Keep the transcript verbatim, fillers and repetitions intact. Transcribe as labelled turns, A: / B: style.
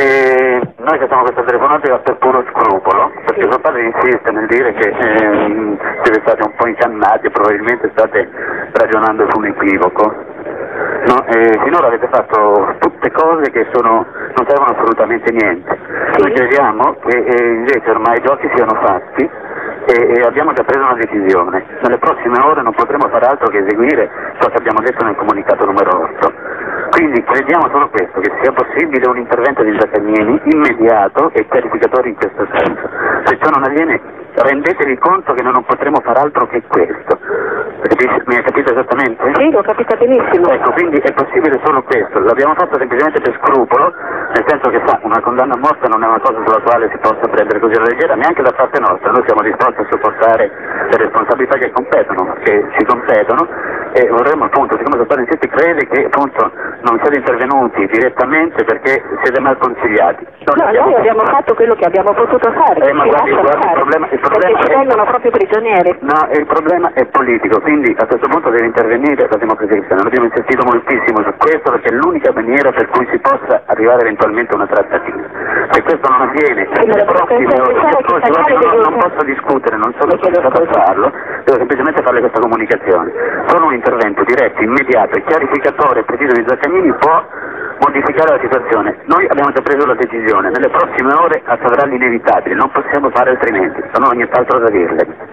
A: E noi facciamo questa telefonata per puro scrupolo, perché suo padre insiste nel dire che ehm, siete stati un po' incannati e probabilmente state ragionando su un equivoco. No, eh, finora avete fatto tutte cose che sono, non servono assolutamente niente. Noi crediamo che eh, invece ormai i giochi siano fatti e, e abbiamo già preso una decisione. Nelle prossime ore non potremo fare altro che eseguire ciò che abbiamo detto nel comunicato numero otto. Quindi crediamo solo questo, che sia possibile un intervento di Zaccagnini immediato e chiarificatore in questo senso. Se ciò non avviene, rendetevi conto che noi non potremo fare altro che questo. Mi hai capito esattamente?
B: Sì, l'ho capita benissimo.
A: Ecco, quindi è possibile solo questo. L'abbiamo fatto semplicemente per scrupolo, nel senso che sa, una condanna a morte non è una cosa sulla quale si possa prendere così alla leggera, neanche da parte nostra. Noi siamo disposti a sopportare le responsabilità che competono, che ci competono, e vorremmo appunto, siccome il padre insiste, crede che appunto non siete intervenuti direttamente perché siete mal consigliati.
B: No, no noi abbiamo fatto quello che abbiamo potuto fare,
A: eh, ma guardi, guardi, il problema, il problema
B: perché ci vengono proprio prigionieri.
A: No, il problema è politico, quindi a questo punto deve intervenire la democrazia cristiana. Noi abbiamo insistito moltissimo su questo perché è l'unica maniera per cui si possa arrivare eventualmente a una trattativa. Se questo non avviene,
B: sì,
A: le prossime ore, non, non posso discutere, non sono stato a farlo, devo semplicemente farle questa comunicazione. Solo un intervento diretto, immediato e chiarificatore e preciso di Zaccagnini può modificare la situazione. Noi abbiamo già preso la decisione, nelle prossime ore accadrà l'inevitabile, non possiamo fare altrimenti, non ho nient'altro da dirle.